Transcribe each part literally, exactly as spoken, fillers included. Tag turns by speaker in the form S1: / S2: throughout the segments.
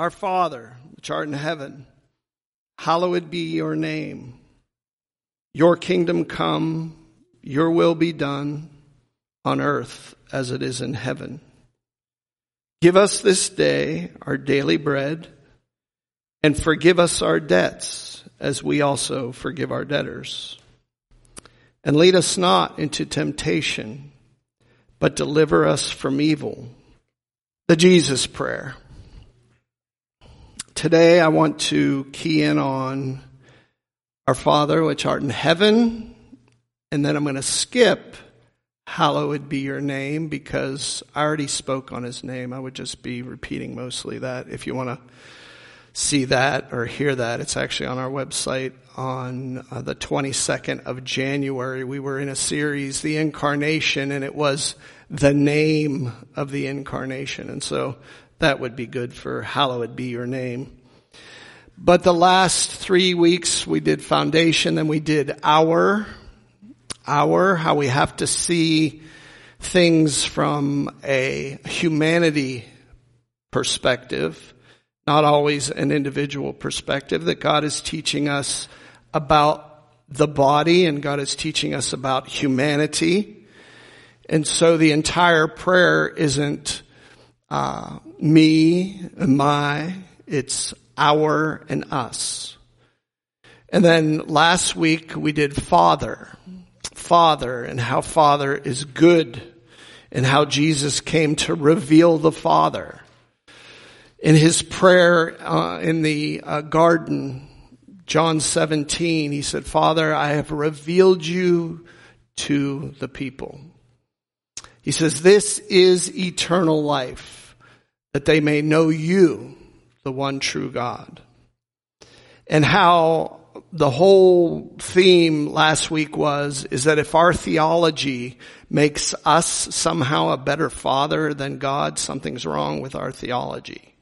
S1: Our Father, which art in heaven, hallowed be your name. Your kingdom come, your will be done on earth as it is in heaven. Give us this day our daily bread, and forgive us our debts as we also forgive our debtors. And lead us not into temptation, but deliver us from evil. The Jesus Prayer. Today I want to key in on Our Father which art in heaven, and then I'm going to skip hallowed be your name because I already spoke on his name. I would just be repeating mostly that. If you want to see that or hear that, it's actually on our website on uh, the twenty-second of January. We were in a series, The Incarnation, and it was the name of the Incarnation. And so that would be good for hallowed be your name. But the last three weeks we did foundation, then we did our, our, how we have to see things from a humanity perspective, not always an individual perspective, that God is teaching us about the body and God is teaching us about humanity. And so the entire prayer isn't uh, me and my, it's our and us. And then last week we did Father, Father, and how Father is good and how Jesus came to reveal the Father. In his prayer uh, in the uh, garden, John seventeen, he said, Father, I have revealed you to the people. He says, this is eternal life, that they may know you, the one true God. And how the whole theme last week was, is that if our theology makes us somehow a better father than God, something's wrong with our theology.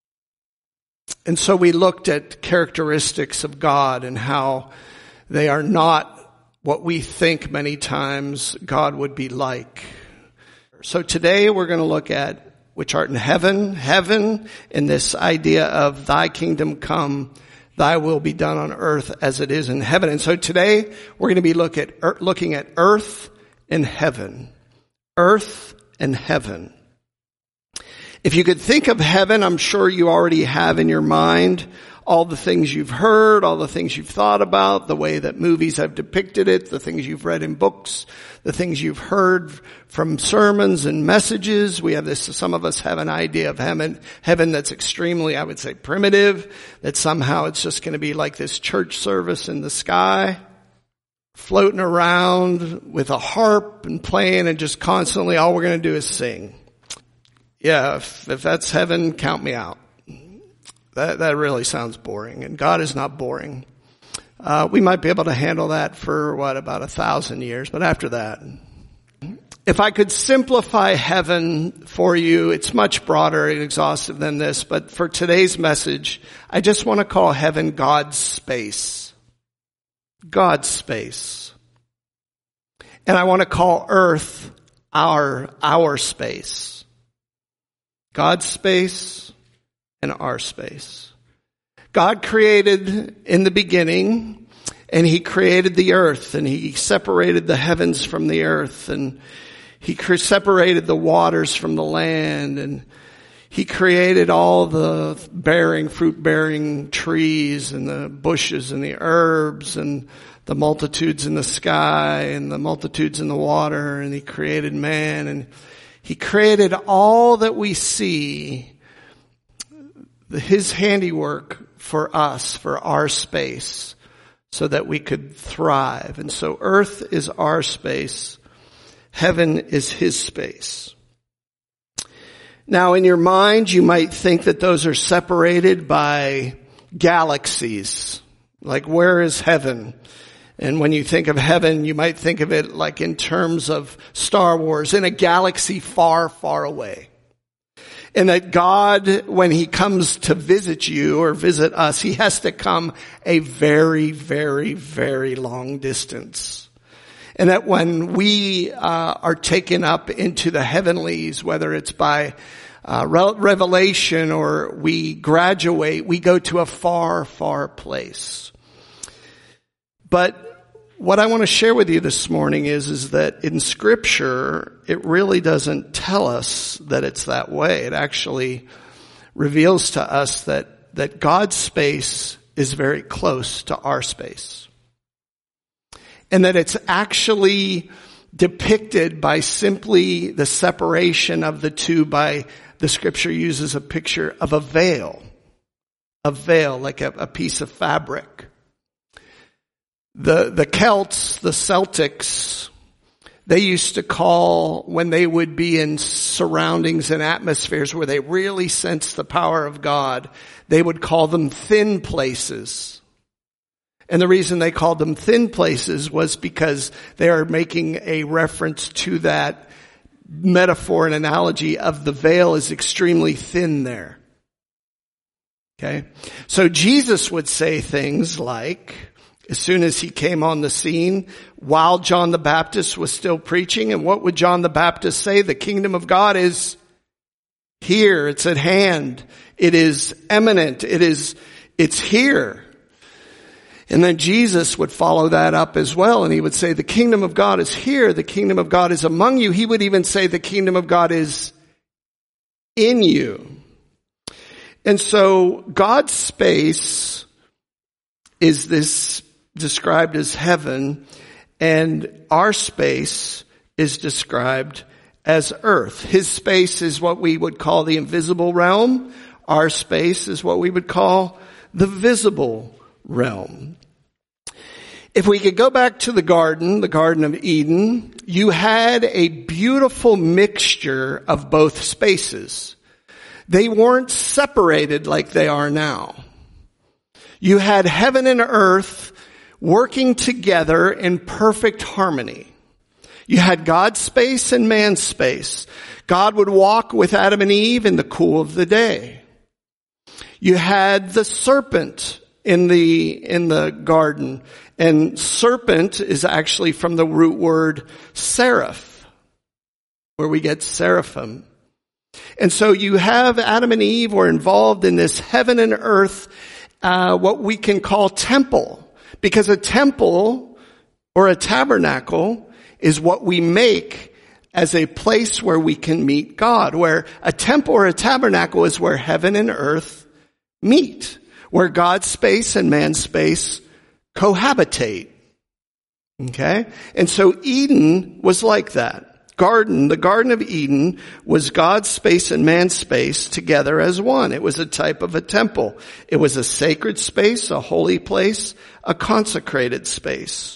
S1: And so we looked at characteristics of God and how they are not what we think many times God would be like. So today we're going to look at which art in heaven, heaven, and this idea of thy kingdom come, thy will be done on earth as it is in heaven. And so today we're going to be look at, looking at earth and heaven. Earth and heaven. If you could think of heaven, I'm sure you already have in your mind all the things you've heard, all the things you've thought about, the way that movies have depicted it, the things you've read in books, the things you've heard from sermons and messages. We have this, some of us have an idea of heaven, heaven that's extremely, I would say, primitive, that somehow it's just going to be like this church service in the sky, floating around with a harp and playing and just constantly all we're going to do is sing. Yeah, if, if that's heaven, count me out. That that really sounds boring, and God is not boring. Uh, we might be able to handle that for, what, about a thousand years, but after that. If I could simplify heaven for you, it's much broader and exhaustive than this, but for today's message, I just want to call heaven God's space. God's space. And I want to call earth our, our space. God's space and our space. God created in the beginning, and he created the earth, and he separated the heavens from the earth, and he separated the waters from the land, and he created all the bearing, fruit-bearing trees and the bushes and the herbs and the multitudes in the sky and the multitudes in the water, and he created man, and he created all that we see, his handiwork for us, for our space, so that we could thrive. And so earth is our space. Heaven is his space. Now in your mind, you might think that those are separated by galaxies. Like, where is heaven? And when you think of heaven, you might think of it like in terms of Star Wars, in a galaxy far, far away. And that God, when he comes to visit you or visit us, he has to come a very, very, very long distance. And that when we uh, are taken up into the heavenlies, whether it's by uh, re- revelation or we graduate, we go to a far, far place. But what I want to share with you this morning is, is that in Scripture, it really doesn't tell us that it's that way. It actually reveals to us that, that God's space is very close to our space. And that it's actually depicted by simply the separation of the two by, the Scripture uses a picture of a veil. A veil, like a, a piece of fabric. The, the Celts, the Celtics, they used to call, when they would be in surroundings and atmospheres where they really sensed the power of God, they would call them thin places. And the reason they called them thin places was because they are making a reference to that metaphor and analogy of the veil is extremely thin there. Okay? So Jesus would say things like, as soon as he came on the scene, while John the Baptist was still preaching, and what would John the Baptist say? The kingdom of God is here. It's at hand. It is imminent. It is, it's here. And then Jesus would follow that up as well, and he would say, the kingdom of God is here. The kingdom of God is among you. He would even say the kingdom of God is in you. And so God's space is this described as heaven, and our space is described as earth. His space is what we would call the invisible realm. Our space is what we would call the visible realm. If we could go back to the garden, the Garden of Eden, you had a beautiful mixture of both spaces. They weren't separated like they are now. You had heaven and earth working together in perfect harmony. You had God's space and man's space. God would walk with Adam and Eve in the cool of the day. You had the serpent in the, in the garden. And serpent is actually from the root word seraph, where we get seraphim. And so you have Adam and Eve were involved in this heaven and earth, uh, what we can call temple. Because a temple or a tabernacle is what we make as a place where we can meet God. Where a temple or a tabernacle is where heaven and earth meet. Where God's space and man's space cohabitate. Okay? And so Eden was like that. Garden, the Garden of Eden was God's space and man's space together as one. It was a type of a temple. It was a sacred space, a holy place, a consecrated space.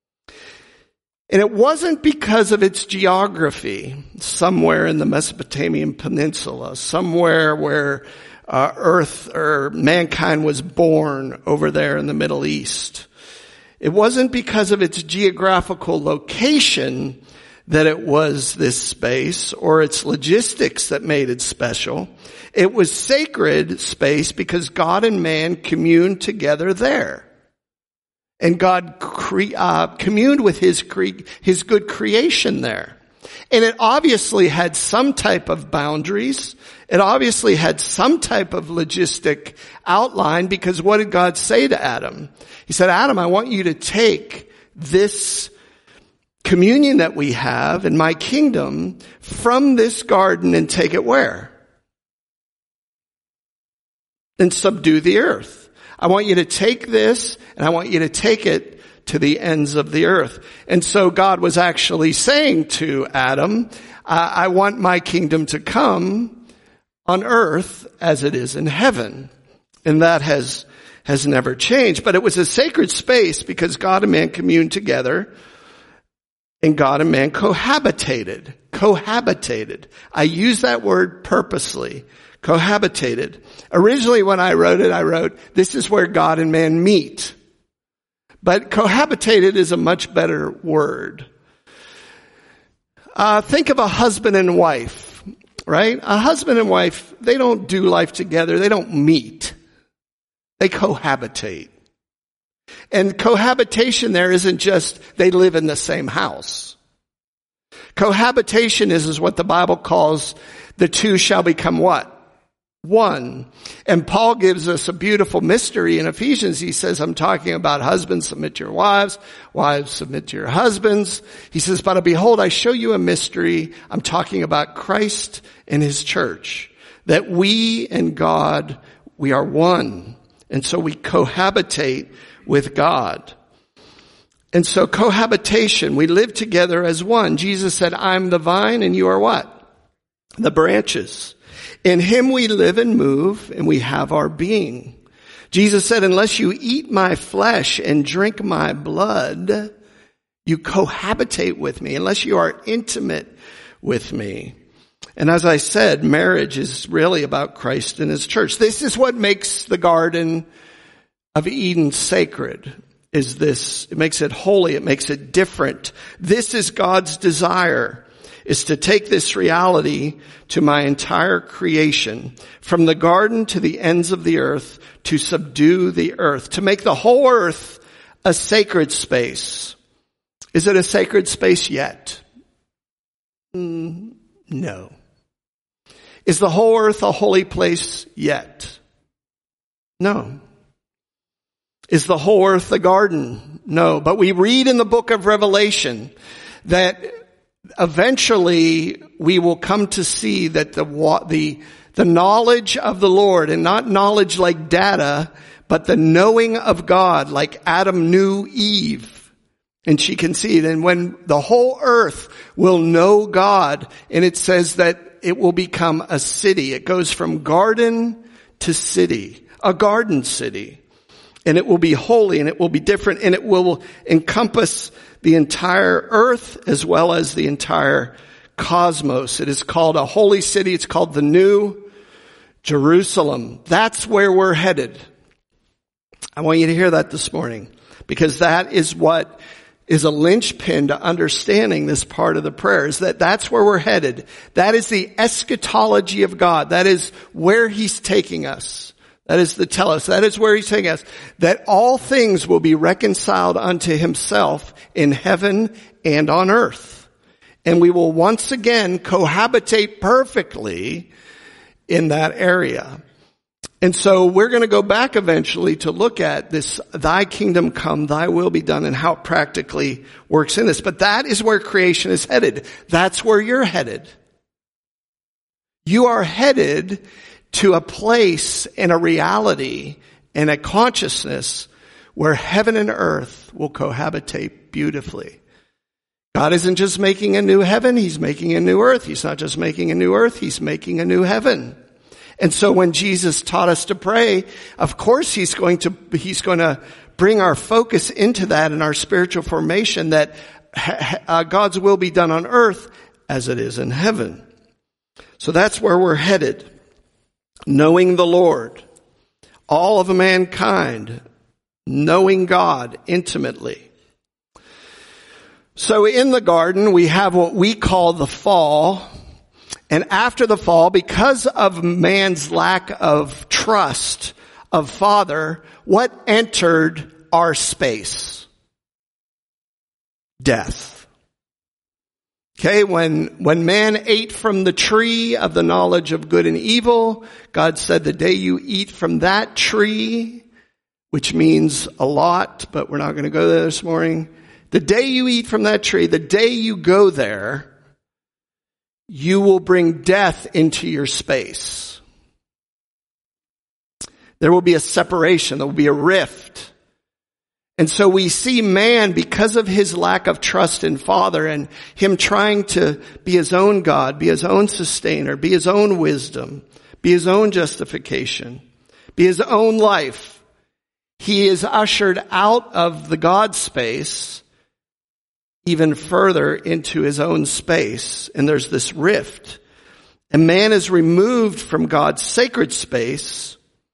S1: And it wasn't because of its geography, somewhere in the Mesopotamian peninsula, somewhere where uh, earth or mankind was born over there in the Middle East. It wasn't because of its geographical location that it was this space or its logistics that made it special. It was sacred space because God and man communed together there. And God cre- uh, communed with his cre- his good creation there. And it obviously had some type of boundaries. It obviously had some type of logistic outline, because what did God say to Adam? He said, Adam, I want you to take this communion that we have in my kingdom from this garden and take it where? And subdue the earth. I want you to take this and I want you to take it to the ends of the earth. And so God was actually saying to Adam, I want my kingdom to come on earth as it is in heaven. And that has, has never changed. But it was a sacred space because God and man communed together. And God and man cohabitated. Cohabitated. I use that word purposely. Cohabitated. Originally when I wrote it, I wrote, this is where God and man meet. But cohabitated is a much better word. Uh, think of a husband and wife, right? A husband and wife, they don't do life together. They don't meet. They cohabitate. And cohabitation there isn't just they live in the same house. Cohabitation is, is what the Bible calls the two shall become what? One. And Paul gives us a beautiful mystery in Ephesians. He says, I'm talking about husbands, submit to your wives. Wives, submit to your husbands. He says, but behold, I show you a mystery. I'm talking about Christ and his church. That we and God, we are one. And so we cohabitate with God. And so cohabitation, we live together as one. Jesus said, I'm the vine and you are what? The branches. In him we live and move and we have our being. Jesus said, unless you eat my flesh and drink my blood, you cohabitate with me, unless you are intimate with me. And as I said, marriage is really about Christ and his church. This is what makes the Garden of Eden sacred, is this. It makes it holy. It makes it different. This is God's desire, is to take this reality to my entire creation, from the garden to the ends of the earth, to subdue the earth, to make the whole earth a sacred space. Is it a sacred space yet? Mm, no. Is the whole earth a holy place yet? No. Is the whole earth a garden? No. But we read in the book of Revelation that eventually we will come to see that the, the, the knowledge of the Lord, and not knowledge like data, but the knowing of God, like Adam knew Eve, and she conceived. And when the whole earth will know God, and it says that it will become a city. It goes from garden to city, a garden city. And it will be holy and it will be different and it will encompass the entire earth as well as the entire cosmos. It is called a holy city. It's called the New Jerusalem. That's where we're headed. I want you to hear that this morning, because that is what is a linchpin to understanding this part of the prayer, is that that's where we're headed. That is the eschatology of God. That is where he's taking us. That is the telos. That is where he's taking us. That all things will be reconciled unto himself in heaven and on earth. And we will once again cohabitate perfectly in that area. And so we're going to go back eventually to look at this, thy kingdom come, thy will be done, and how it practically works in this. But that is where creation is headed. That's where you're headed. You are headed to a place and a reality and a consciousness where heaven and earth will cohabitate beautifully. God isn't just making a new heaven, he's making a new earth. He's not just making a new earth, he's making a new heaven. And so when Jesus taught us to pray, of course he's going to, he's going to bring our focus into that in our spiritual formation, that uh, God's will be done on earth as it is in heaven. So that's where we're headed. Knowing the Lord, all of mankind, knowing God intimately. So in the garden, we have what we call the fall. And after the fall, because of man's lack of trust of Father, what entered our space? Death. Okay, when, when man ate from the tree of the knowledge of good and evil, God said, the day you eat from that tree, which means a lot, but we're not going to go there this morning. The day you eat from that tree, the day you go there, you will bring death into your space. There will be a separation. There will be a rift. And so we see man, because of his lack of trust in Father and him trying to be his own God, be his own sustainer, be his own wisdom, be his own justification, be his own life, he is ushered out of the God space even further into his own space. And there's this rift. And man is removed from God's sacred space.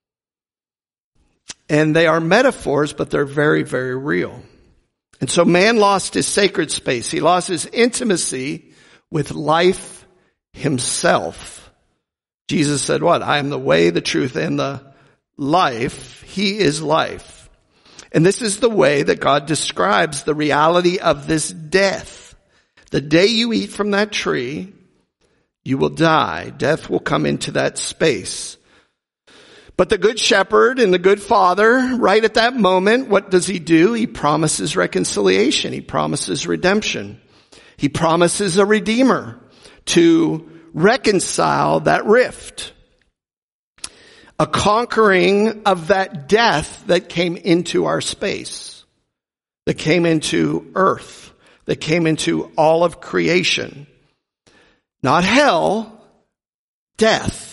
S1: And they are metaphors, but they're very, very real. And so man lost his sacred space. He lost his intimacy with life himself. Jesus said what? I am the way, the truth, and the life. He is life. And this is the way that God describes the reality of this death. The day you eat from that tree, You will die. Death will come into that space. But the good shepherd and the good father, right at that moment, what does he do? He promises reconciliation. He promises redemption. He promises a redeemer to reconcile that rift. A conquering of that death that came into our space, that came into earth, that came into all of creation. Not hell, death.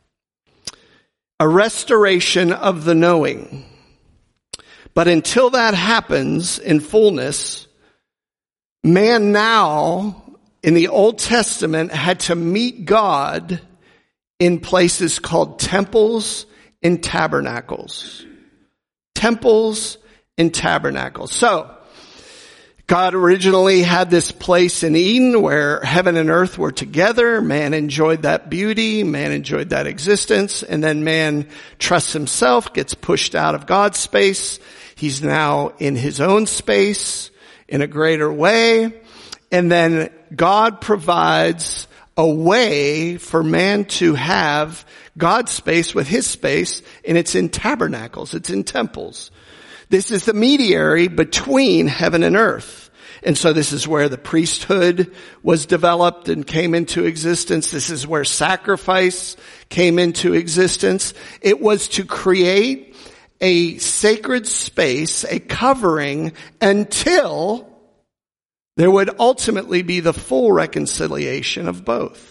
S1: A restoration of the knowing. But until that happens in fullness, man now in the Old Testament had to meet God in places called temples and tabernacles. Temples and tabernacles. So, God originally had this place in Eden where heaven and earth were together. Man enjoyed that beauty. Man enjoyed that existence. And then man trusts himself, gets pushed out of God's space. He's now in his own space in a greater way. And then God provides a way for man to have God's space with his space, and it's in tabernacles. It's in temples. This is the mediary between heaven and earth. And so this is where the priesthood was developed and came into existence. This is where sacrifice came into existence. It was to create a sacred space, a covering, until there would ultimately be the full reconciliation of both.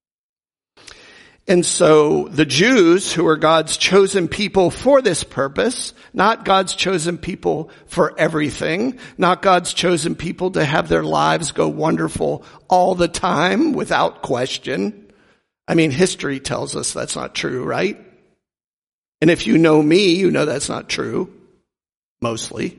S1: And so the Jews, who are God's chosen people for this purpose, not God's chosen people for everything, not God's chosen people to have their lives go wonderful all the time without question. I mean, history tells us that's not true, right? And if you know me, you know that's not true. Mostly.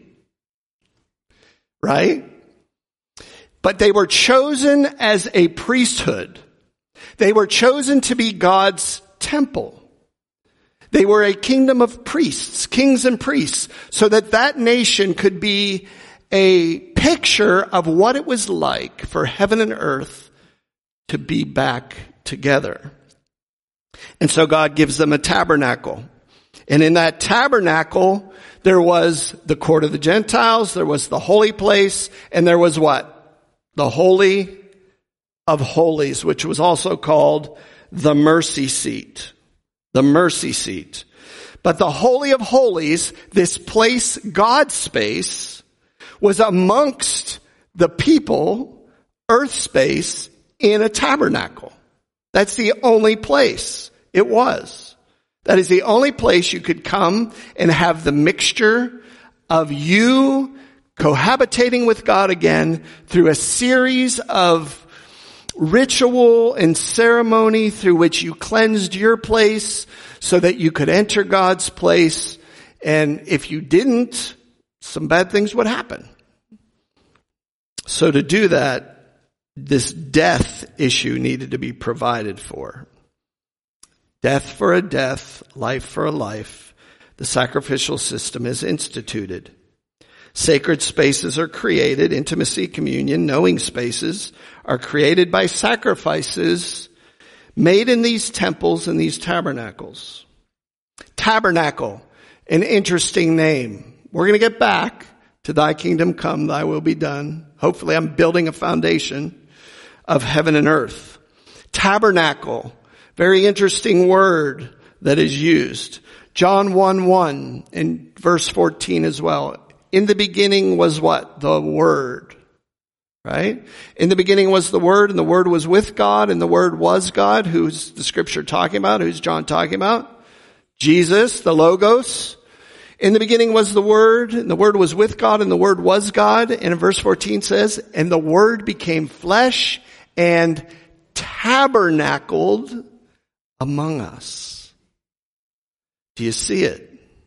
S1: Right? But they were chosen as a priesthood. They were chosen to be God's temple. They were a kingdom of priests, kings and priests, so that that nation could be a picture of what it was like for heaven and earth to be back together. And so God gives them a tabernacle. And in that tabernacle, there was the court of the Gentiles, there was the holy place, and there was what? The Holy of Holies, which was also called the mercy seat. The mercy seat. But the Holy of Holies, this place, God's space, was amongst the people, earth space, in a tabernacle. That's the only place it was. That is the only place you could come and have the mixture of you cohabitating with God again through a series of ritual and ceremony through which you cleansed your place so that you could enter God's place. And if you didn't, some bad things would happen. So to do that, this death issue needed to be provided for. Death for a death, life for a life. The sacrificial system is instituted. Sacred spaces are created, intimacy, communion, knowing spaces are created by sacrifices made in these temples and these tabernacles. Tabernacle, an interesting name. We're going to get back to thy kingdom come, thy will be done. Hopefully I'm building a foundation of heaven and earth. Tabernacle, very interesting word that is used. John one one in verse fourteen as well. In the beginning was what? The Word. Right? In the beginning was the Word, and the Word was with God, and the Word was God. Who's the scripture talking about? Who's John talking about? Jesus, the Logos. In the beginning was the Word, and the Word was with God, and the Word was God. And in verse fourteen says, and the Word became flesh and tabernacled among us. Do you see it?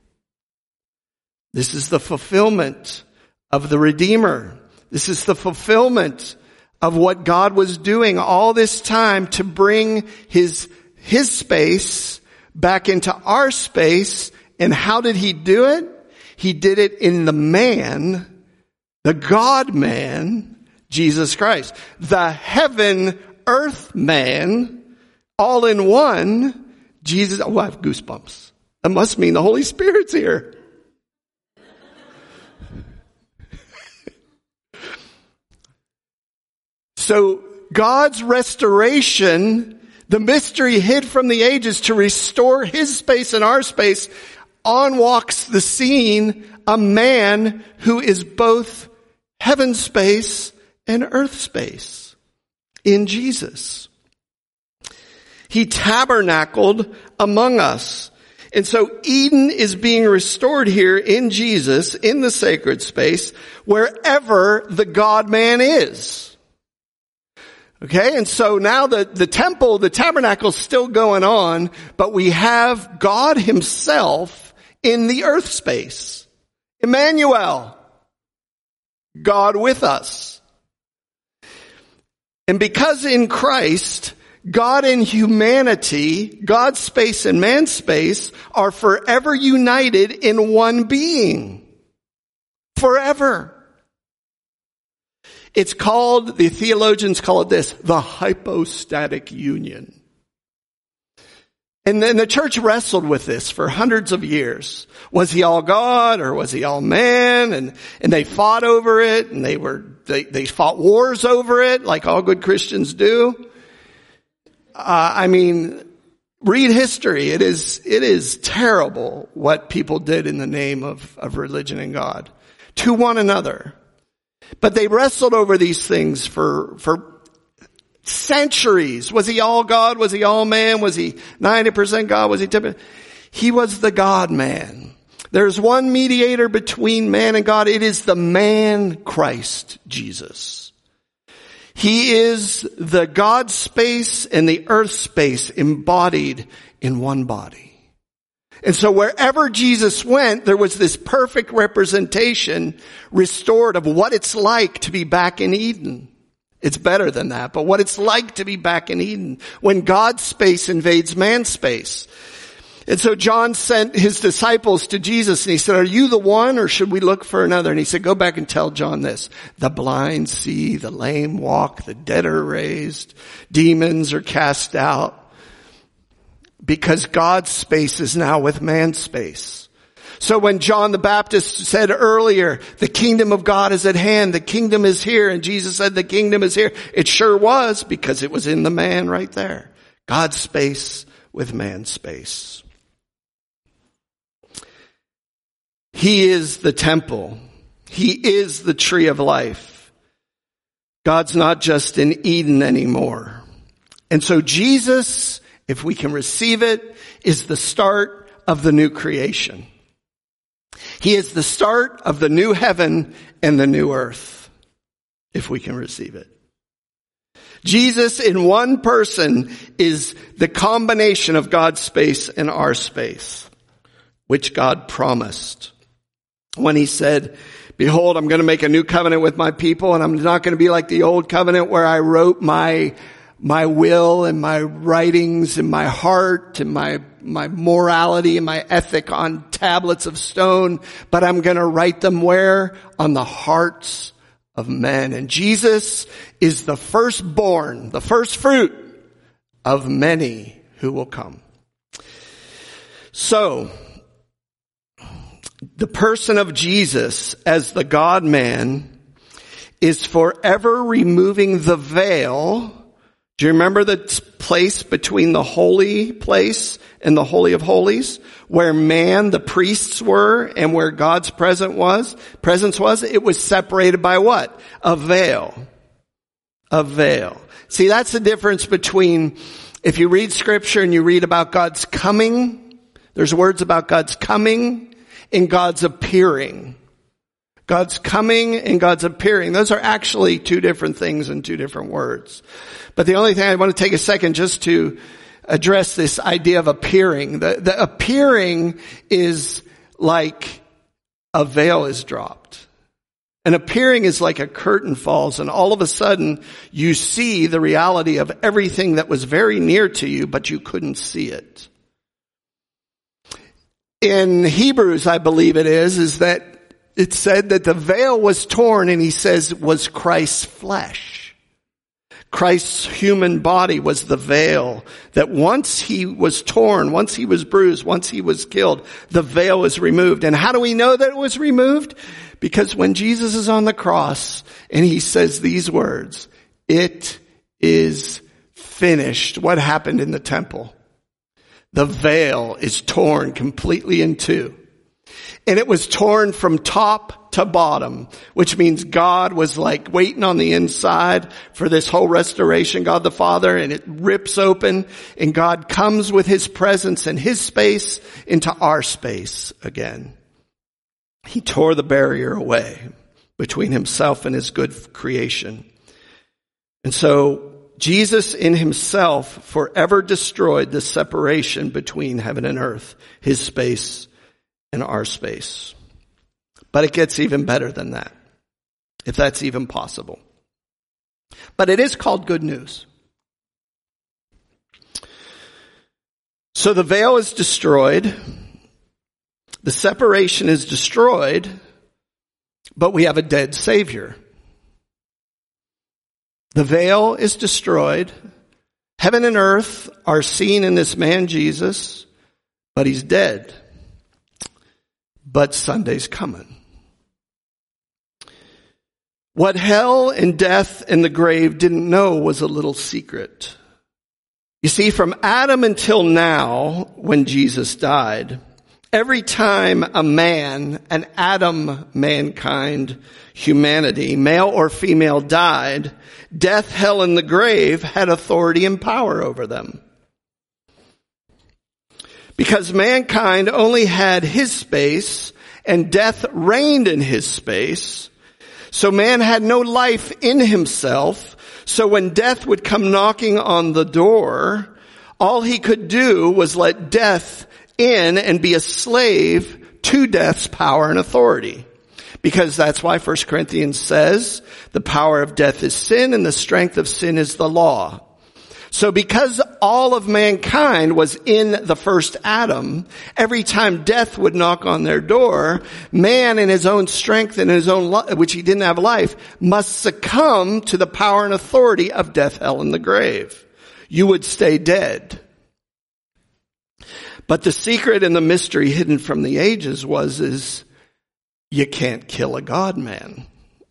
S1: This is the fulfillment of the Redeemer. This is the fulfillment of what God was doing all this time to bring his, his space back into our space. And how did he do it? He did it in the man, the God-man, Jesus Christ. The heaven, earth man all in one, Jesus, oh, I have goosebumps. That must mean the Holy Spirit's here. So God's restoration, the mystery hid from the ages to restore his space and our space, on walks the scene a man who is both heaven space and earth space in Jesus. He tabernacled among us. And so Eden is being restored here in Jesus, in the sacred space, wherever the God-man is. Okay, and so now the, the temple, the tabernacle is still going on, but we have God himself in the earth space. Emmanuel, God with us. And because in Christ, God and humanity, God's space and man's space, are forever united in one being. Forever. It's called, the theologians call it this, the hypostatic union. And then the church wrestled with this for hundreds of years. Was he all God or was he all man? And, and they fought over it, and they were, they, they fought wars over it, like all good Christians do. Uh, I mean, read history. It is, it is terrible what people did in the name of, of religion and God to one another. But they wrestled over these things for, for centuries. Was he all God? Was he all man? Was he ninety percent God? Was he ten percent? He was the God-man. There's one mediator between man and God. It is the man Christ Jesus. He is the God space and the earth space embodied in one body. And so wherever Jesus went, there was this perfect representation restored of what it's like to be back in Eden. It's better than that, but what it's like to be back in Eden when God's space invades man's space. And so John sent his disciples to Jesus and he said, are you the one or should we look for another? And he said, go back and tell John this. The blind see, the lame walk, the dead are raised, demons are cast out. Because God's space is now with man's space. So when John the Baptist said earlier, the kingdom of God is at hand, the kingdom is here, and Jesus said the kingdom is here, it sure was, because it was in the man right there. God's space with man's space. He is the temple. He is the tree of life. God's not just in Eden anymore. And so Jesus, if we can receive it, is the start of the new creation. He is the start of the new heaven and the new earth, if we can receive it. Jesus in one person is the combination of God's space and our space, which God promised when he said, behold, I'm going to make a new covenant with my people, and I'm not going to be like the old covenant where I wrote my my will and my writings and my heart and my, my morality and my ethic on tablets of stone, but I'm going to write them where? On the hearts of men. And Jesus is the firstborn, the first fruit of many who will come. So, the person of Jesus as the God-man is forever removing the veil. Do you remember the place between the holy place and the Holy of Holies, where man, the priests were, and where God's presence was? Presence was. It was separated by what? A veil. A veil. See, that's the difference between if you read Scripture and you read about God's coming. There's words about God's coming and God's appearing. God's coming and God's appearing. Those are actually two different things in two different words. But the only thing I want to take a second just to address this idea of appearing. The, the appearing is like a veil is dropped. An appearing is like a curtain falls, and all of a sudden you see the reality of everything that was very near to you, but you couldn't see it. In Hebrews, I believe it is, is that it said that the veil was torn, and he says was Christ's flesh. Christ's human body was the veil that once he was torn, once he was bruised, once he was killed, the veil was removed. And how do we know that it was removed? Because when Jesus is on the cross and he says these words, "It is finished," what happened in the temple? The veil is torn completely in two. And it was torn from top to bottom, which means God was like waiting on the inside for this whole restoration, God the Father, and it rips open, and God comes with his presence and his space into our space again. He tore the barrier away between himself and his good creation. And so Jesus in himself forever destroyed the separation between heaven and earth, his space and our space. But it gets even better than that, if that's even possible. But it is called good news. So the veil is destroyed, the separation is destroyed, but we have a dead Savior. The veil is destroyed. Heaven and earth are seen in this man Jesus, but he's dead. But Sunday's coming. What hell and death and the grave didn't know was a little secret. You see, from Adam until now, when Jesus died, every time a man, an Adam mankind, humanity, male or female, died, death, hell, and the grave had authority and power over them. Because mankind only had his space and death reigned in his space, so man had no life in himself. So when death would come knocking on the door, all he could do was let death in and be a slave to death's power and authority. Because that's why First Corinthians says the power of death is sin and the strength of sin is the law. So because all of mankind was in the first Adam, every time death would knock on their door, man in his own strength and his own, li- which he didn't have life, must succumb to the power and authority of death, hell, and the grave. You would stay dead. But the secret and the mystery hidden from the ages was, is you can't kill a God man.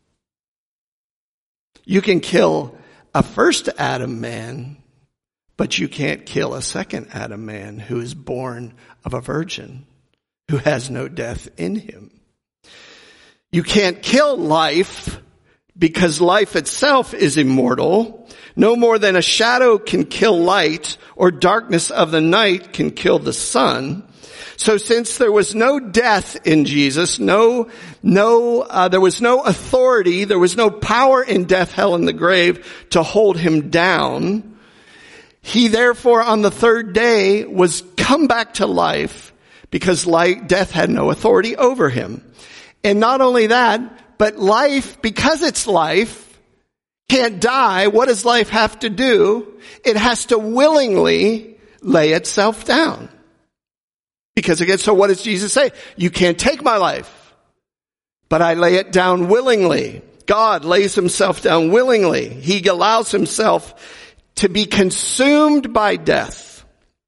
S1: You can kill a first Adam man, but you can't kill a second Adam man who is born of a virgin, who has no death in him. You can't kill life because life itself is immortal. No more than a shadow can kill light or darkness of the night can kill the sun. So since there was no death in Jesus, no, no, uh, there was no authority, there was no power in death, hell, and the grave to hold him down, he therefore on the third day was come back to life because life, death had no authority over him. And not only that, but life, because it's life, can't die. What does life have to do? It has to willingly lay itself down. Because again, so what does Jesus say? You can't take my life, but I lay it down willingly. God lays himself down willingly. He allows himself to be consumed by death.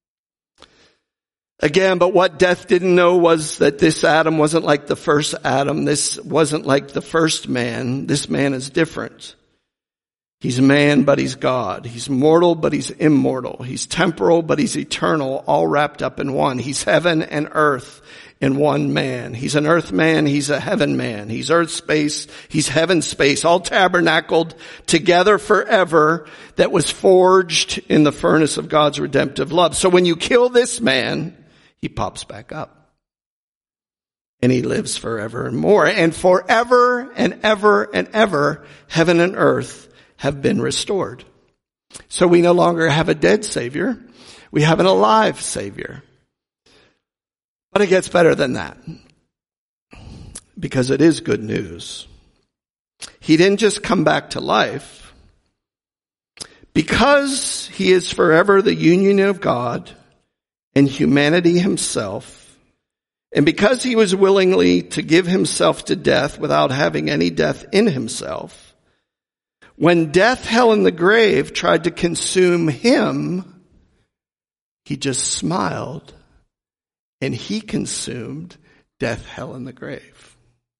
S1: Again, but what death didn't know was that this Adam wasn't like the first Adam. This wasn't like the first man. This man is different. He's man, but he's God. He's mortal, but he's immortal. He's temporal, but he's eternal, all wrapped up in one. He's heaven and earth in one man. He's an earth man. He's a heaven man. He's earth space. He's heaven space, all tabernacled together forever, that was forged in the furnace of God's redemptive love. So when you kill this man, he pops back up. And he lives forever and more. And forever and ever and ever, heaven and earth have been restored. So we no longer have a dead Savior. We have an alive Savior. But it gets better than that, because it is good news. He didn't just come back to life. Because he is forever the union of God and humanity himself, and because he was willingly to give himself to death without having any death in himself, When death, hell, and the grave tried to consume him, he just smiled and he consumed death, hell, and the grave.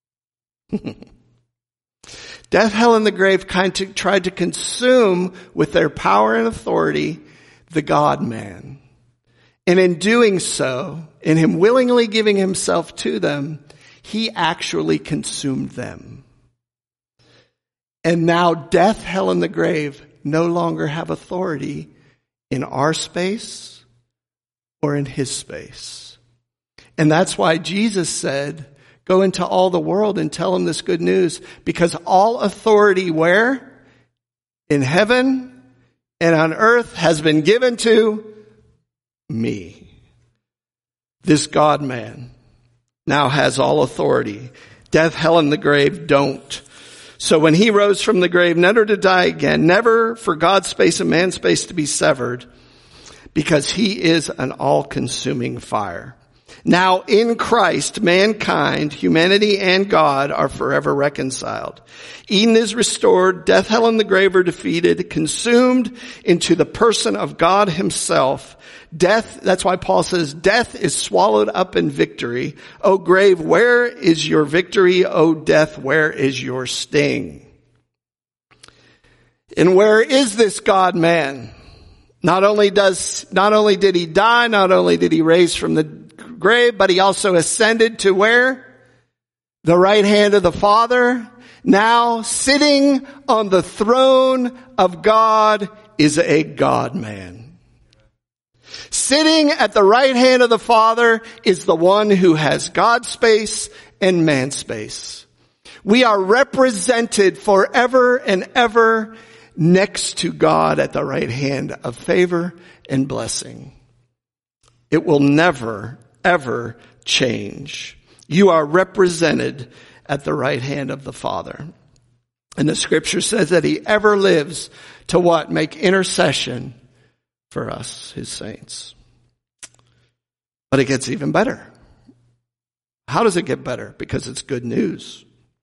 S1: Death, hell, and the grave kind of tried to consume with their power and authority the God-man. And in doing so, in him willingly giving himself to them, he actually consumed them. And now death, hell, and the grave no longer have authority in our space or in his space. And that's why Jesus said, go into all the world and tell them this good news, because all authority where? In heaven and on earth has been given to me. This God-man now has all authority. Death, hell, and the grave don't. So when he rose from the grave, never to die again, never for God's space and man's space to be severed, because he is an all-consuming fire. Now in Christ, mankind, humanity, and God are forever reconciled. Eden is restored, death, hell, and the grave are defeated, consumed into the person of God himself. Death, that's why Paul says, death is swallowed up in victory. O grave, where is your victory? O death, where is your sting? And where is this God-man? Not only does, not only did he die, not only did he raise from the grave, but he also ascended to where? The right hand of the Father. Now sitting on the throne of God is a God-man. Sitting at the right hand of the Father is the one who has God space and man space. We are represented forever and ever next to God at the right hand of favor and blessing. It will never, ever change. You are represented at the right hand of the Father. And the scripture says that he ever lives to what? Make intercession for us, his saints. But it gets even better. How does it get better? Because it's good news.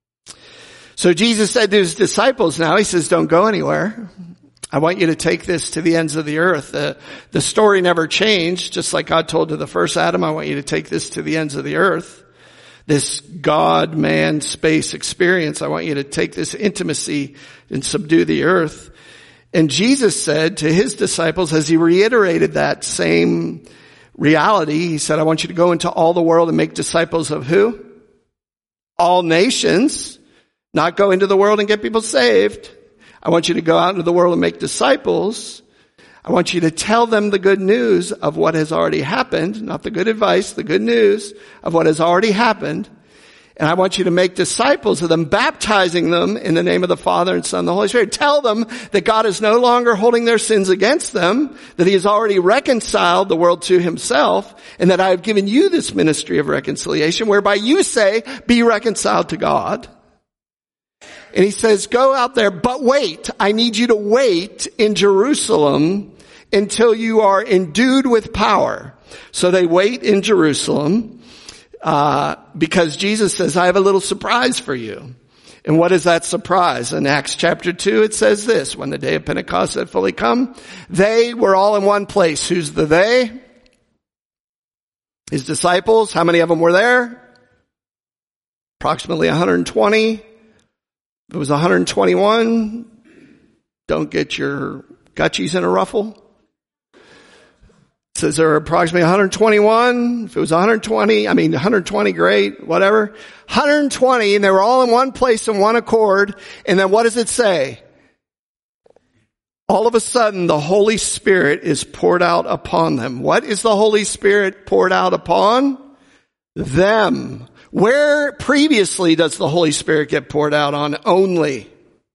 S1: So Jesus said to his disciples now, he says, don't go anywhere. I want you to take this to the ends of the earth. The, the story never changed. Just like God told to the first Adam, I want you to take this to the ends of the earth. This God-man space experience, I want you to take this intimacy and subdue the earth. And Jesus said to his disciples, as he reiterated that same reality, he said, I want you to go into all the world and make disciples of who? All nations. Not go into the world and get people saved. I want you to go out into the world and make disciples. I want you to tell them the good news of what has already happened, not the good advice, the good news of what has already happened. And I want you to make disciples of them, baptizing them in the name of the Father and Son and the Holy Spirit. Tell them that God is no longer holding their sins against them, that he has already reconciled the world to himself, and that I have given you this ministry of reconciliation, whereby you say, be reconciled to God. And he says, go out there, but wait, I need you to wait in Jerusalem until you are endued with power. So they wait in Jerusalem, uh, because Jesus says, I have a little surprise for you. And what is that surprise? In Acts chapter two, it says this, when the day of Pentecost had fully come, they were all in one place. Who's the they? His disciples. How many of them were there? Approximately one hundred twenty. If it was one hundred twenty-one, don't get your gutchies in a ruffle. It says there are approximately one hundred twenty-one. If it was one hundred twenty, I mean one hundred twenty, great, whatever. one hundred twenty, and they were all in one place in one accord. And then what does it say? All of a sudden, the Holy Spirit is poured out upon them. What is the Holy Spirit poured out upon? Them. Where previously does the Holy Spirit get poured out on? Only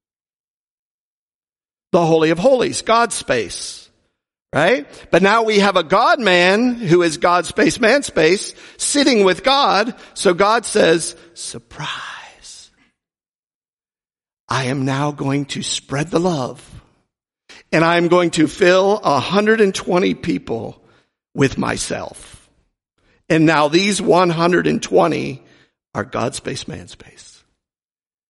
S1: the Holy of Holies, God's space, right? But now we have a God-man who is God's space, man's space, sitting with God. So God says, surprise. I am now going to spread the love, and I am going to fill one hundred twenty people with myself. And now these one hundred twenty are God's space, man's space.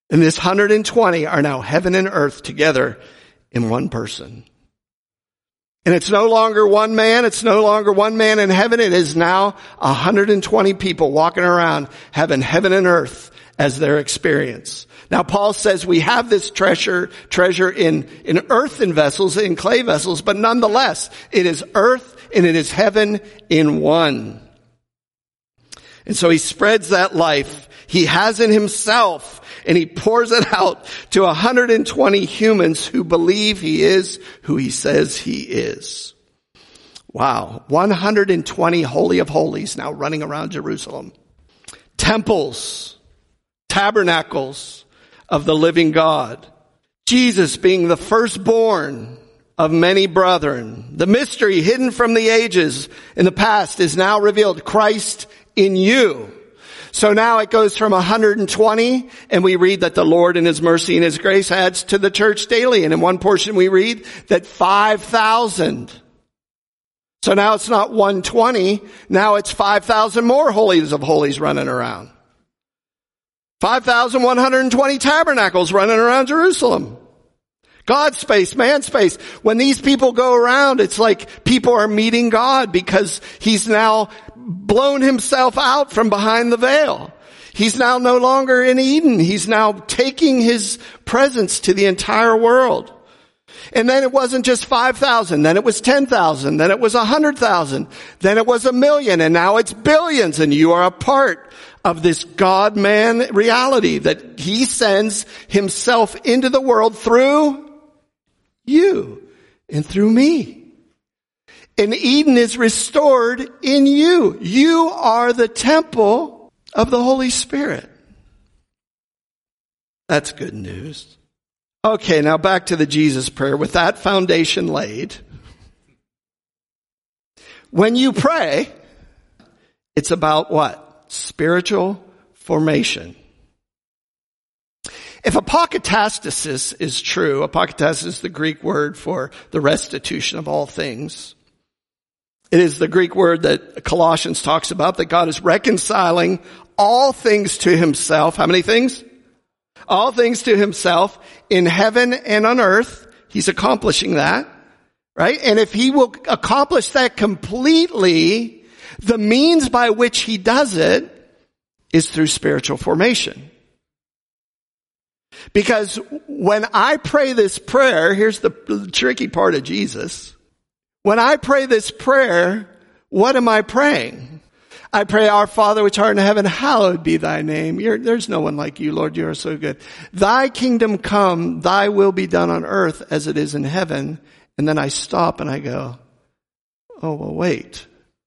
S1: And this one hundred twenty are now heaven and earth together in one person. And it's no longer one man. It's no longer one man in heaven. It is now one hundred twenty people walking around having heaven and earth as their experience. Now Paul says we have this treasure, treasure in, in earthen vessels, in clay vessels, but nonetheless, it is earth and it is heaven in one. And so he spreads that life he has in himself, and he pours it out to one hundred twenty humans who believe he is who he says he is. Wow. one hundred twenty Holy of Holies now running around Jerusalem. Temples, tabernacles of the living God. Jesus being the firstborn of many brethren. The mystery hidden from the ages in the past is now revealed. Christ in you. So now it goes from one hundred twenty, and we read that the Lord in his mercy and his grace adds to the church daily. And in one portion we read that five thousand. So now it's not one hundred twenty, now it's five thousand more holies of holies running around. five thousand one hundred twenty tabernacles running around Jerusalem. God space, man space. When these people go around, it's like people are meeting God because he's now blown himself out from behind the veil. He's now no longer in Eden. He's now taking his presence to the entire world. And then it wasn't just five thousand, then it was ten thousand, then it was one hundred thousand, then it was a million, and now it's billions, and you are a part of this God-man reality that he sends himself into the world through you and through me. And Eden is restored in you. You are the temple of the Holy Spirit. That's good news. Okay, now back to the Jesus prayer. With that foundation laid, when you pray, it's about what? Spiritual formation. If apokatastasis is true, apokatastasis is the Greek word for the restitution of all things. It is the Greek word that Colossians talks about, that God is reconciling all things to himself. How many things? All things to himself in heaven and on earth. He's accomplishing that, right? And if he will accomplish that completely, the means by which he does it is through spiritual formation. Because when I pray this prayer, here's the tricky part of Jesus. When I pray this prayer, what am I praying? I pray, our Father which art in heaven, hallowed be thy name. You're, there's no one like you, Lord. You are so good. Thy kingdom come, thy will be done on earth as it is in heaven. And then I stop and I go, oh, well, wait.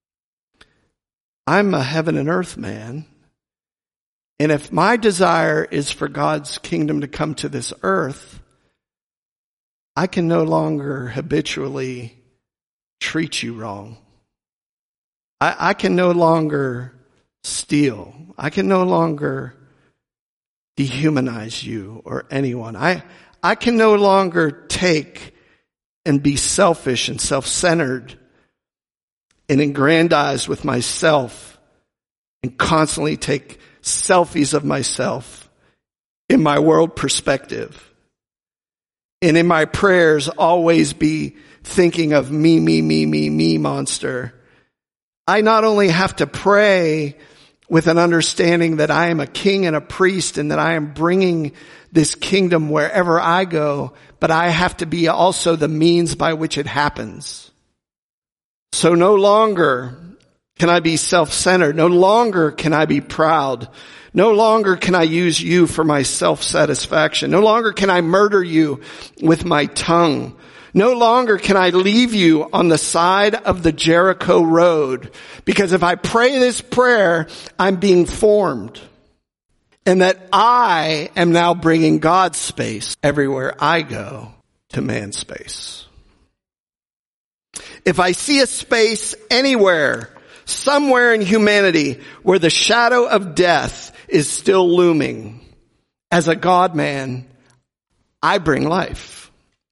S1: I'm a heaven and earth man. And if my desire is for God's kingdom to come to this earth, I can no longer habitually treat you wrong. I, I can no longer steal. I can no longer dehumanize you or anyone. I, I can no longer take and be selfish and self-centered and aggrandized with myself and constantly take selfies of myself in my world perspective. And in my prayers, always be thinking of me, me, me, me, me monster. I not only have to pray with an understanding that I am a king and a priest and that I am bringing this kingdom wherever I go, but I have to be also the means by which it happens. So no longer can I be self-centered. No longer can I be proud. No longer can I use you for my self-satisfaction. No longer can I murder you with my tongue. No longer can I leave you on the side of the Jericho road. Because if I pray this prayer, I'm being formed. And that I am now bringing God's space everywhere I go to man's space. If I see a space anywhere, somewhere in humanity where the shadow of death is still looming, as a God-man, I bring life.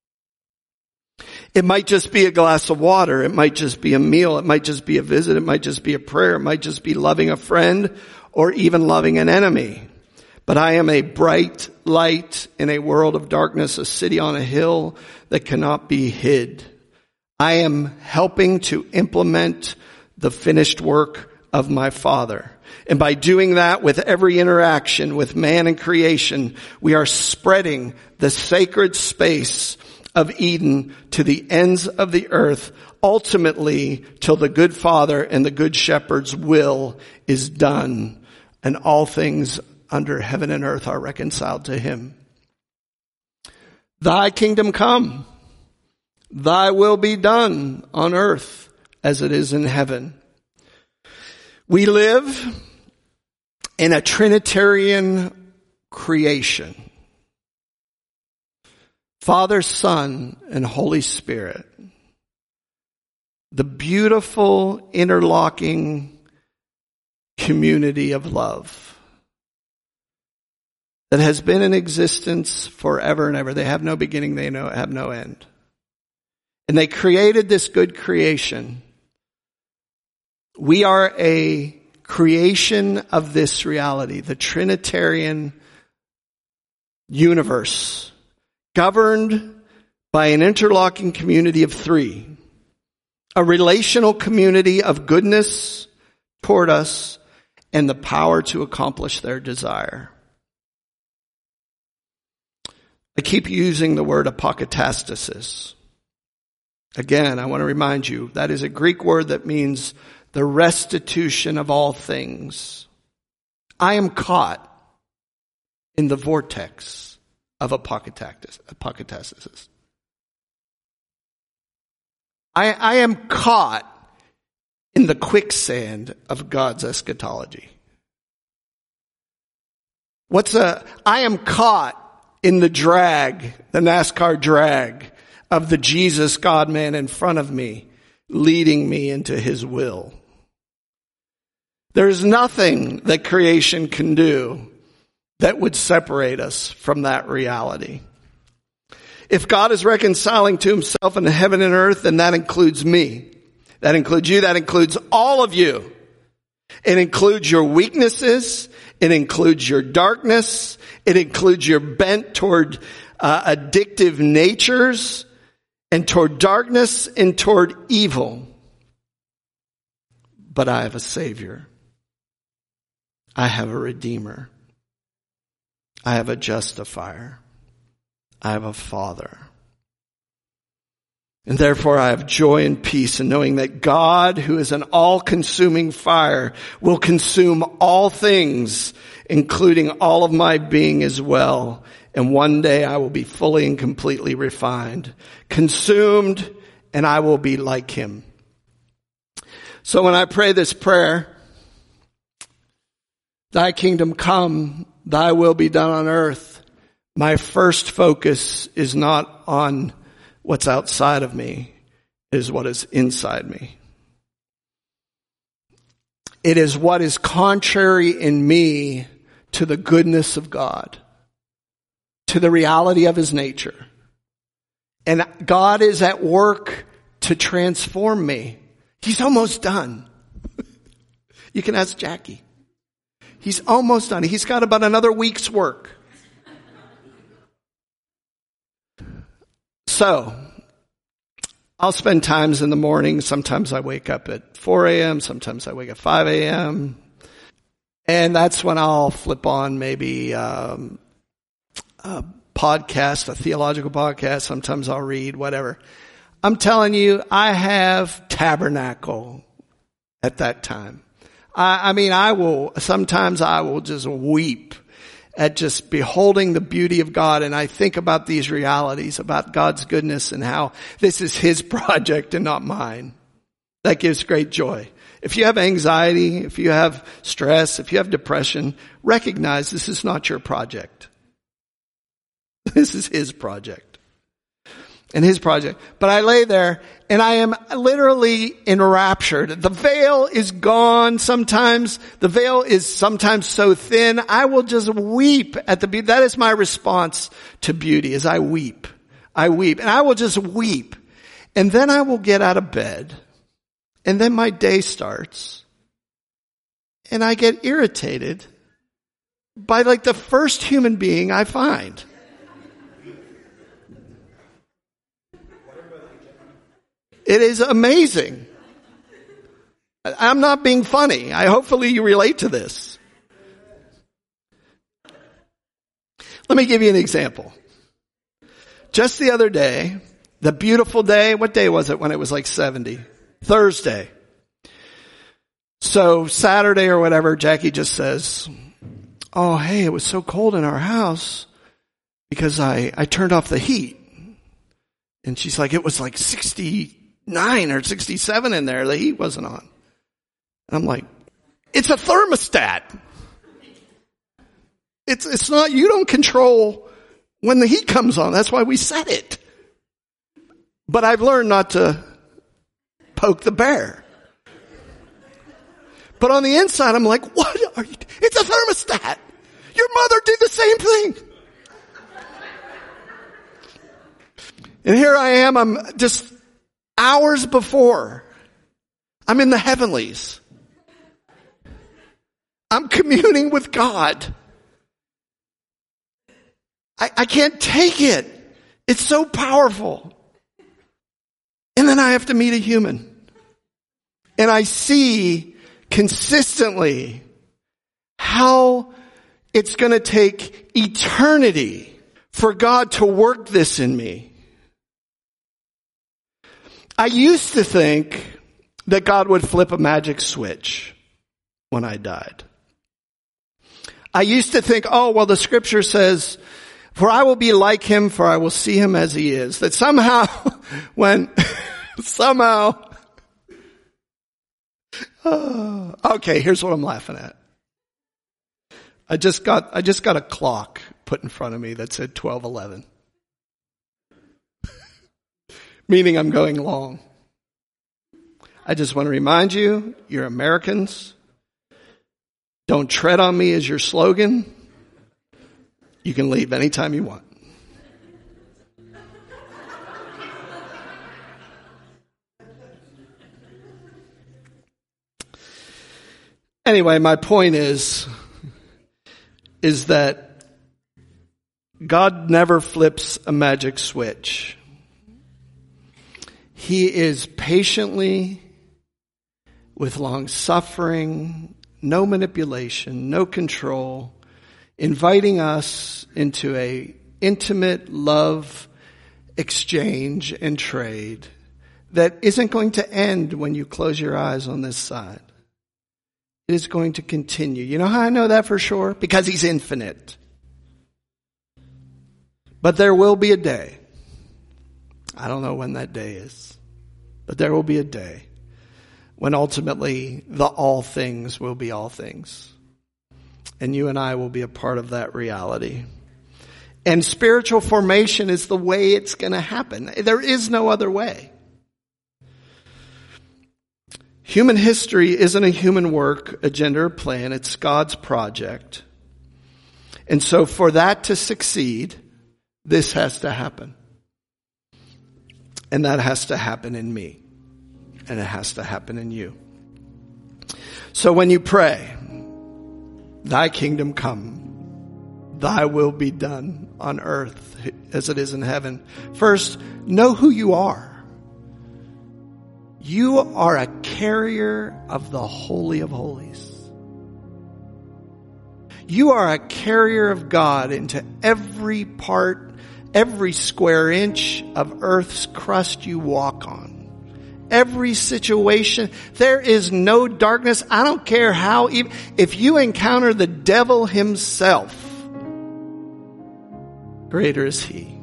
S1: It might just be a glass of water. It might just be a meal. It might just be a visit. It might just be a prayer. It might just be loving a friend or even loving an enemy. But I am a bright light in a world of darkness, a city on a hill that cannot be hid. I am helping to implement the finished work of my Father. And by doing that with every interaction with man and creation, we are spreading the sacred space of Eden to the ends of the earth, ultimately till the good Father and the good Shepherd's will is done and all things under heaven and earth are reconciled to him. Thy kingdom come, thy will be done on earth as it is in heaven. We live in a Trinitarian creation. Father, Son, and Holy Spirit. The beautiful interlocking community of love that has been in existence forever and ever. They have no beginning, they know, have no end. And they created this good creation. We are a creation of this reality, the Trinitarian universe, governed by an interlocking community of three. A relational community of goodness toward us and the power to accomplish their desire. I keep using the word apokatastasis. Again, I want to remind you, that is a Greek word that means the restitution of all things. I am caught in the vortex of apokatastasis. I, I am caught in the quicksand of God's eschatology. What's a, I am caught in the drag, the NASCAR drag of the Jesus God-man in front of me, leading me into his will. There's nothing that creation can do that would separate us from that reality. If God is reconciling to himself in heaven and earth, then that includes me. That includes you. That includes all of you. It includes your weaknesses. It includes your darkness. It includes your bent toward uh, addictive natures and toward darkness and toward evil. But I have a Savior. I have a Redeemer. I have a Justifier. I have a Father. And therefore I have joy and peace in knowing that God, who is an all-consuming fire, will consume all things, including all of my being as well. And one day I will be fully and completely refined, consumed, and I will be like him. So when I pray this prayer, thy kingdom come, thy will be done on earth, my first focus is not on what's outside of me, it is what is inside me. It is what is contrary in me to the goodness of God, to the reality of his nature. And God is at work to transform me. He's almost done. You can ask Jackie. He's almost done. He's got about another week's work. So, I'll spend times in the morning. Sometimes I wake up at four a.m. Sometimes I wake up at five a.m. And that's when I'll flip on maybe um, a podcast, a theological podcast. Sometimes I'll read, whatever. I'm telling you, I have tabernacle at that time. I, I mean, I will, sometimes I will just weep at just beholding the beauty of God. And I think about these realities, about God's goodness and how this is his project and not mine. That gives great joy. If you have anxiety, if you have stress, if you have depression, recognize this is not your project. This is his project. And his project. But I lay there and I am literally enraptured. The veil is gone sometimes. The veil is sometimes so thin. I will just weep at the beauty. That is my response to beauty, is I weep. I weep. And I will just weep. And then I will get out of bed. And then my day starts. And I get irritated by like the first human being I find. It is amazing. I'm not being funny. I hopefully you relate to this. Let me give you an example. Just the other day, the beautiful day, what day was it when it was like seventy? Thursday. So Saturday or whatever, Jackie just says, oh, hey, it was so cold in our house because I, I turned off the heat. And she's like, it was like sixty-nine or sixty-seven in there. The heat wasn't on. And I'm like, it's a thermostat. It's, it's not, you don't control when the heat comes on. That's why we set it. But I've learned not to poke the bear. But on the inside, I'm like, what are you? It's a thermostat. Your mother did the same thing. And here I am, I'm just hours before. I'm in the heavenlies. I'm communing with God. I, I can't take it. It's so powerful. And then I have to meet a human. And I see consistently how it's going to take eternity for God to work this in me. I used to think that God would flip a magic switch when I died. I used to think, oh, well, the scripture says, for I will be like him, for I will see him as he is. That somehow, when, somehow, oh, okay, here's what I'm laughing at. I just got, I just got a clock put in front of me that said twelve eleven. Meaning I'm going long. I just want to remind you, you're Americans. Don't tread on me is your slogan. You can leave anytime you want. Anyway, my point is, is that God never flips a magic switch. He is patiently, with long suffering, no manipulation, no control, inviting us into a intimate love exchange and trade that isn't going to end when you close your eyes on this side. It is going to continue. You know how I know that for sure? Because he's infinite. But there will be a day. I don't know when that day is. But there will be a day when ultimately the all things will be all things. And you and I will be a part of that reality. And spiritual formation is the way it's going to happen. There is no other way. Human history isn't a human work, agenda, or plan. It's God's project. And so for that to succeed, this has to happen. And that has to happen in me. And it has to happen in you. So when you pray, thy kingdom come, thy will be done on earth as it is in heaven. First, know who you are. You are a carrier of the Holy of Holies. You are a carrier of God into every part, every square inch of earth's crust you walk on. Every situation. There is no darkness. I don't care how, even if you encounter the devil himself, greater is he.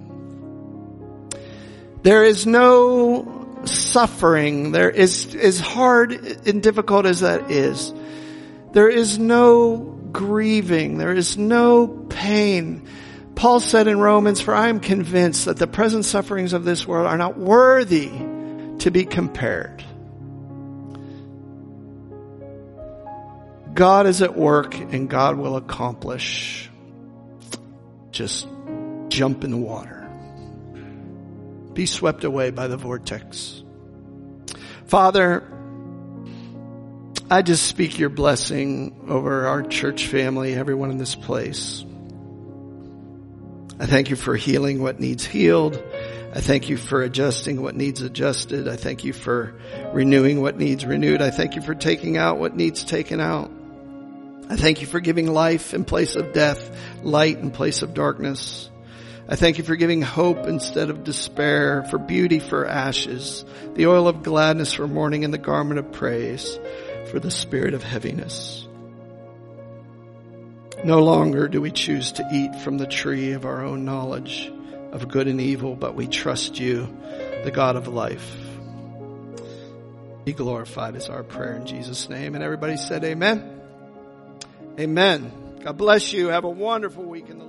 S1: There is no suffering. There is, as hard and difficult as that is, there is no grieving. There is no pain. Paul said in Romans, for I am convinced that the present sufferings of this world are not worthy to be compared. God is at work and God will accomplish. Just jump in the water. Be swept away by the vortex. Father, I just speak your blessing over our church family, everyone in this place. I thank you for healing what needs healed. I thank you for adjusting what needs adjusted. I thank you for renewing what needs renewed. I thank you for taking out what needs taken out. I thank you for giving life in place of death, light in place of darkness. I thank you for giving hope instead of despair, for beauty for ashes, the oil of gladness for mourning, and the garment of praise for the spirit of heaviness. No longer do we choose to eat from the tree of our own knowledge of good and evil, but we trust you, the God of life. Be glorified is our prayer in Jesus' name. And everybody said amen. Amen. God bless you. Have a wonderful week in the Lord.